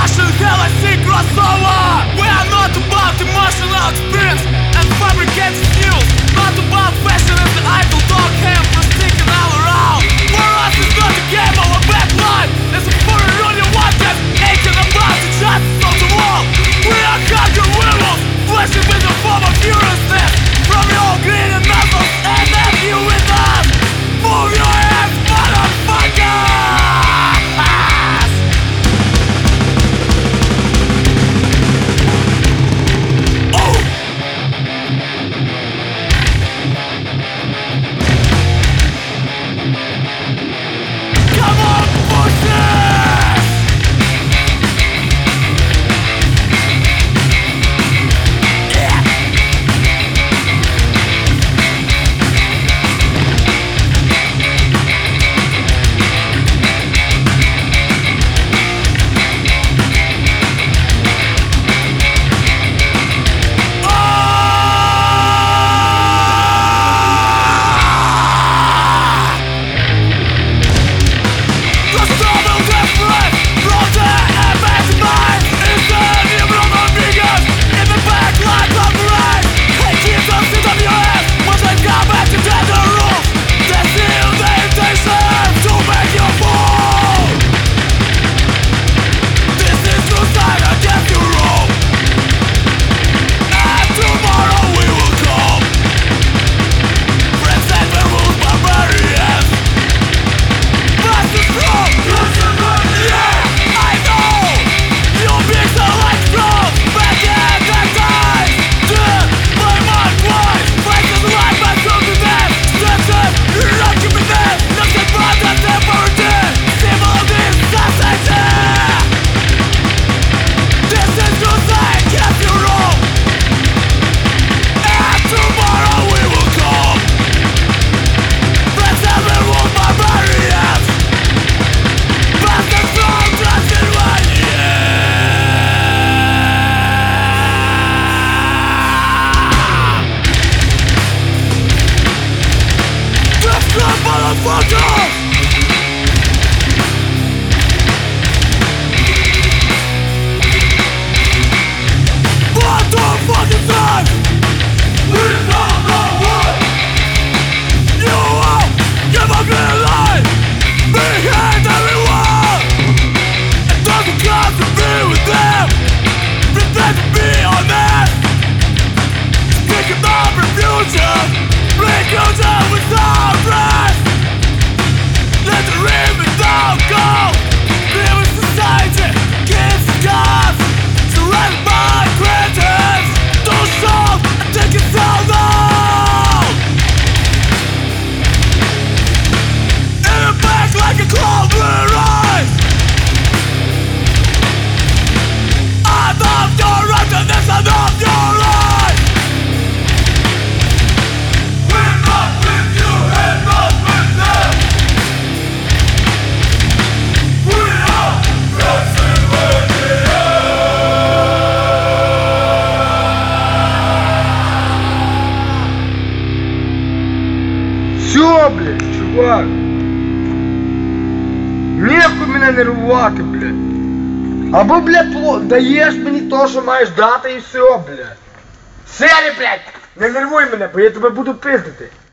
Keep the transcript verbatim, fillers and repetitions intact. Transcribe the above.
Russian hell I see crossover. We are not about emotional experience and fabricated skills, not about fashion and the idle dog hair for sticking all around. For us it's not a game of a bad life, it's a foreign only one that's aching about the justice of the world. We are hungry werewolves, flashing with the form of furiousness from your green and muscles, and then you with us. Move your hands, motherfuckers! Все, блядь, чувак. Нехуй мене нервувати, блядь. Або, блядь, даєш мені то, що маєш дати, і все, блядь. Сері, блядь, не нервуй мене, бо я тебе буду пиздити.